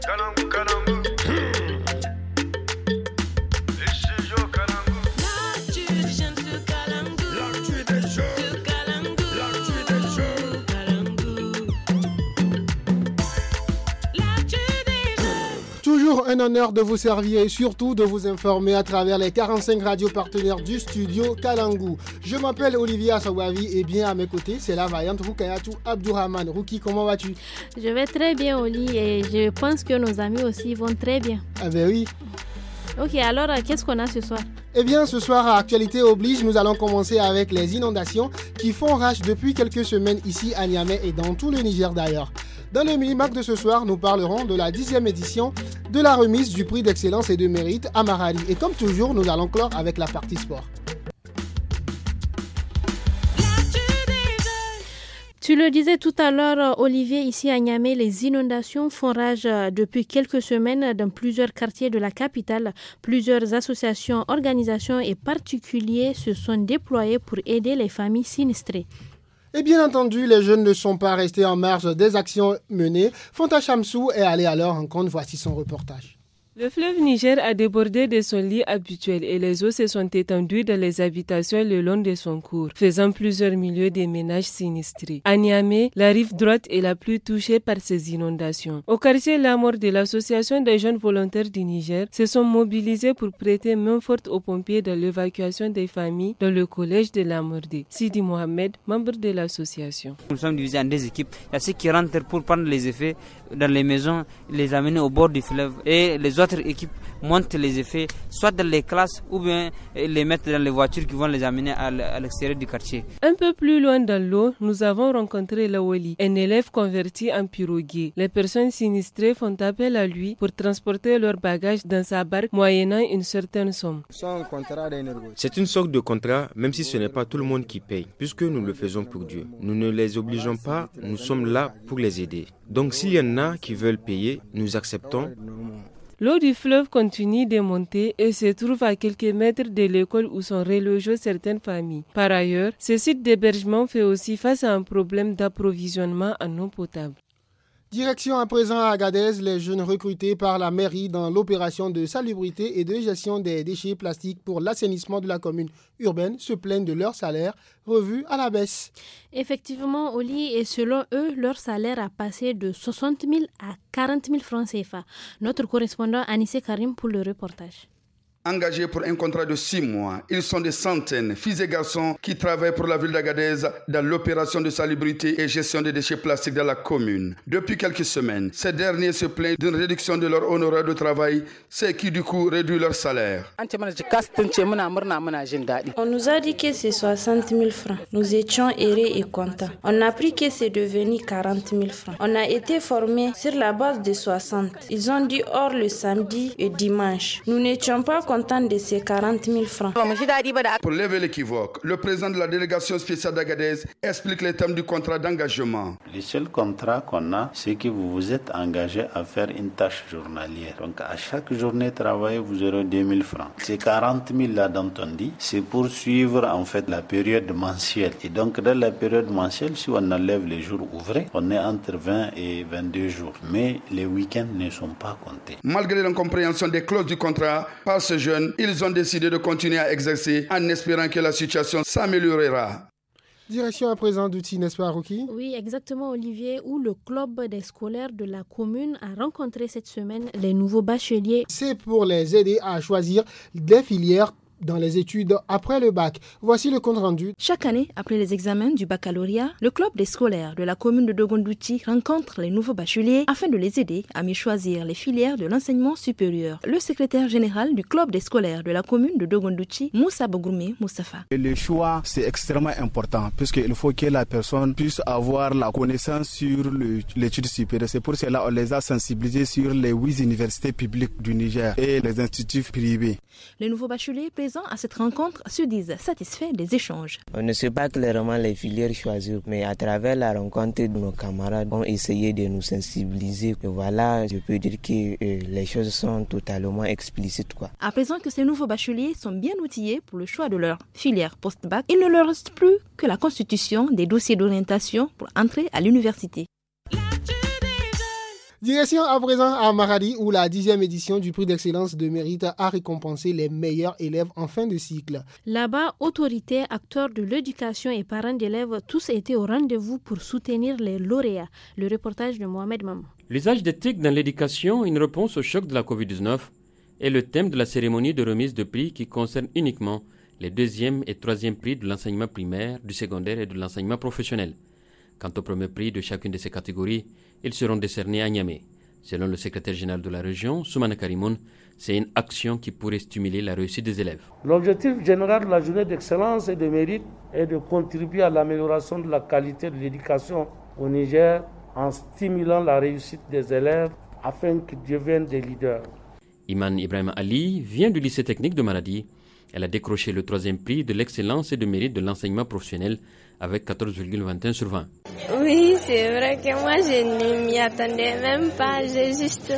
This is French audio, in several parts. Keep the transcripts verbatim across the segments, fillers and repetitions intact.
Un honneur de vous servir et surtout de vous informer à travers les quarante-cinq radios partenaires du studio Kalangu. Je m'appelle Olivier Assawavi et bien à mes côtés, c'est la vaillante Rukayatou Abdourahman. Ruki, comment vas-tu? Je vais très bien, Oli, et je pense que nos amis aussi vont très bien. Ah ben oui. Ok, alors qu'est-ce qu'on a ce soir? Eh bien, ce soir, à Actualité Oblige, nous allons commencer avec les inondations qui font rage depuis quelques semaines ici à Niamey et dans tout le Niger d'ailleurs. Dans le mini-mac de ce soir, nous parlerons de la dixième édition de la remise du prix d'excellence et de mérite à Maradi. Et comme toujours, nous allons clore avec la partie sport. Tu le disais tout à l'heure, Olivier, ici à Niamey, les inondations font rage depuis quelques semaines dans plusieurs quartiers de la capitale. Plusieurs associations, organisations et particuliers se sont déployés pour aider les familles sinistrées. Et bien entendu, les jeunes ne sont pas restés en marge des actions menées. Fanta Chamsou est allé à leur rencontre. Voici son reportage. Le fleuve Niger a débordé de son lit habituel et les eaux se sont étendues dans les habitations le long de son cours, faisant plusieurs milliers de ménages sinistrés. À Niamey, la rive droite est la plus touchée par ces inondations. Au quartier La Mort de l'Association des jeunes volontaires du Niger se sont mobilisés pour prêter main forte aux pompiers dans l'évacuation des familles dans le collège de La Mordée. Sidi Mohamed, membre de l'association. Nous sommes divisés en deux équipes. Il y a ceux qui rentrent pour prendre les effets dans les maisons, les amener au bord du fleuve et les autres équipes montent les effets soit dans les classes ou bien les mettre dans les voitures qui vont les amener à l'extérieur du quartier. Un peu plus loin dans l'eau, nous avons rencontré Lawali, un élève converti en piroguier. Les personnes sinistrées font appel à lui pour transporter leurs bagages dans sa barque moyennant une certaine somme. C'est une sorte de contrat, même si ce n'est pas tout le monde qui paye, puisque nous le faisons pour Dieu. Nous ne les obligeons pas, nous sommes là pour les aider. Donc s'il y en a qui veulent payer, nous acceptons. L'eau du fleuve continue de monter et se trouve à quelques mètres de l'école où sont relogées certaines familles. Par ailleurs, ce site d'hébergement fait aussi face à un problème d'approvisionnement en eau potable. Direction à présent à Agadez, les jeunes recrutés par la mairie dans l'opération de salubrité et de gestion des déchets plastiques pour l'assainissement de la commune urbaine se plaignent de leur salaire revu à la baisse. Effectivement, Oli, et selon eux, leur salaire a passé de soixante mille à quarante mille francs C F A. Notre correspondant Anissé Karim pour le reportage. Engagés pour un contrat de six mois, ils sont des centaines, filles et garçons, qui travaillent pour la ville d'Agadez dans l'opération de salubrité et gestion des déchets plastiques dans la commune. Depuis quelques semaines, ces derniers se plaignent d'une réduction de leur honoraire de travail, ce qui du coup réduit leur salaire. On nous a dit que c'est soixante mille francs. Nous étions heureux et contents. On a appris que c'est devenu quarante mille francs. On a été formés sur la base de soixante. Ils ont dit hors le samedi et dimanche. Nous n'étions pas content de ces quarante mille francs. Pour lever l'équivoque, le président de la délégation spéciale d'Agadez explique les termes du contrat d'engagement. Le seul contrat qu'on a, c'est que vous vous êtes engagé à faire une tâche journalière. Donc à chaque journée travaillée, vous aurez deux mille francs. Ces quarante mille là dont on dit, c'est pour suivre en fait la période mensuelle. Et donc dans la période mensuelle, si on enlève les jours ouvrés, on est entre vingt et vingt-deux jours. Mais les week-ends ne sont pas comptés. Malgré l'incompréhension des clauses du contrat, par ce jeunes, ils ont décidé de continuer à exercer en espérant que la situation s'améliorera. Direction à présent d'Outi, n'est-ce pas, Ruki? Oui, exactement, Olivier, où le club des scolaires de la commune a rencontré cette semaine les nouveaux bacheliers. C'est pour les aider à choisir des filières dans les études après le bac. Voici le compte rendu. Chaque année, après les examens du baccalauréat, le club des scolaires de la commune de Dogondouti rencontre les nouveaux bacheliers afin de les aider à mieux choisir les filières de l'enseignement supérieur. Le secrétaire général du club des scolaires de la commune de Dogondouti, Moussa Bogourmé Moussafa. Le choix, c'est extrêmement important puisqu'il faut que la personne puisse avoir la connaissance sur le, l'étude supérieure. C'est pour cela qu'on les a sensibilisés sur les huit universités publiques du Niger et les instituts privés. Les nouveaux bacheliers présents à cette rencontre se disent satisfaits des échanges. On ne sait pas clairement les filières choisies, mais à travers la rencontre de nos camarades, ont essayé de nous sensibiliser. Et voilà, je peux dire que euh, les choses sont totalement explicites, quoi. À présent que ces nouveaux bacheliers sont bien outillés pour le choix de leur filière post-bac, il ne leur reste plus que la constitution des dossiers d'orientation pour entrer à l'université. Direction à présent à Maradi où la dixième édition du prix d'excellence de mérite a récompensé les meilleurs élèves en fin de cycle. Là-bas, autorités, acteurs de l'éducation et parents d'élèves, tous étaient au rendez-vous pour soutenir les lauréats. Le reportage de Mohamed Mamou. L'usage d'éthique dans l'éducation, une réponse au choc de la covid dix-neuf, est le thème de la cérémonie de remise de prix qui concerne uniquement les deuxième et troisième prix de l'enseignement primaire, du secondaire et de l'enseignement professionnel. Quant au premier prix de chacune de ces catégories, ils seront décernés à Niamey. Selon le secrétaire général de la région, Soumana Karimoun, c'est une action qui pourrait stimuler la réussite des élèves. L'objectif général de la journée d'excellence et de mérite est de contribuer à l'amélioration de la qualité de l'éducation au Niger en stimulant la réussite des élèves afin qu'ils deviennent des leaders. Iman Ibrahim Ali vient du lycée technique de Maradi. Elle a décroché le troisième prix de l'excellence et de mérite de l'enseignement professionnel avec quatorze virgule vingt et un sur vingt. Oui, c'est vrai que moi je ne m'y attendais même pas, j'ai juste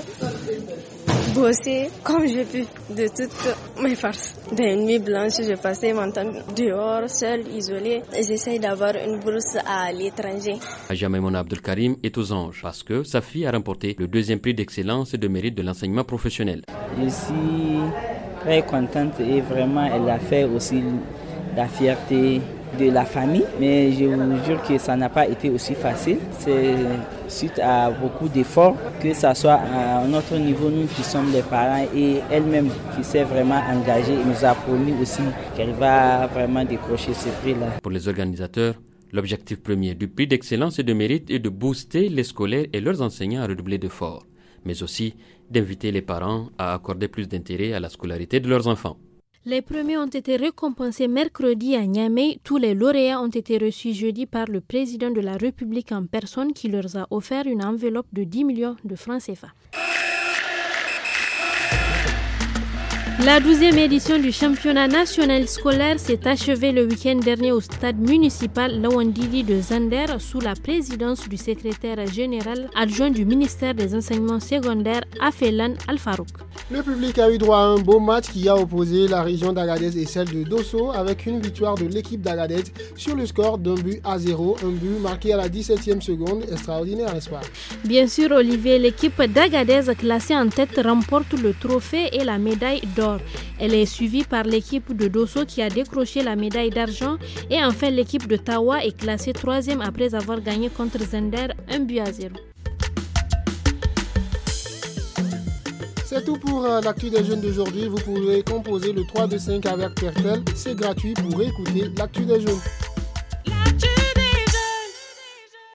bossé comme j'ai pu de toutes mes forces. Dans une nuit blanche, j'ai passé mon temps dehors, seule, isolée, et j'essaye d'avoir une bourse à l'étranger. Aja Maimouna Abdel Karim est aux anges parce que sa fille a remporté le deuxième prix d'excellence et de mérite de l'enseignement professionnel. Je suis très contente et vraiment elle a fait aussi la fierté de la famille, mais je vous jure que ça n'a pas été aussi facile. C'est suite à beaucoup d'efforts, que ce soit à notre niveau, nous qui sommes les parents et elle-même qui s'est vraiment engagée et nous a promis aussi qu'elle va vraiment décrocher ce prix-là. Pour les organisateurs, l'objectif premier du prix d'excellence et de mérite est de booster les scolaires et leurs enseignants à redoubler d'efforts, mais aussi d'inviter les parents à accorder plus d'intérêt à la scolarité de leurs enfants. Les premiers ont été récompensés mercredi à Niamey. Tous les lauréats ont été reçus jeudi par le président de la République en personne qui leur a offert une enveloppe de dix millions de francs C F A. La douzième édition du championnat national scolaire s'est achevée le week-end dernier au stade municipal Lawandidi de Zander sous la présidence du secrétaire général adjoint du ministère des enseignements secondaires Afelan Al-Farouk. Le public a eu droit à un beau match qui a opposé la région d'Agadez et celle de Dosso avec une victoire de l'équipe d'Agadez sur le score d'un but à zéro, un but marqué à la dix-septième seconde, extraordinaire, n'est-ce pas? Bien sûr, Olivier, l'équipe d'Agadez classée en tête remporte le trophée et la médaille d'or. Elle est suivie par l'équipe de Dosso qui a décroché la médaille d'argent et enfin l'équipe de Tawa est classée troisième après avoir gagné contre Zender un but à zéro. C'est tout pour euh, l'actu des jeunes d'aujourd'hui. Vous pouvez composer le trois deux cinq avec Pertel. C'est gratuit pour écouter l'actu des jeunes.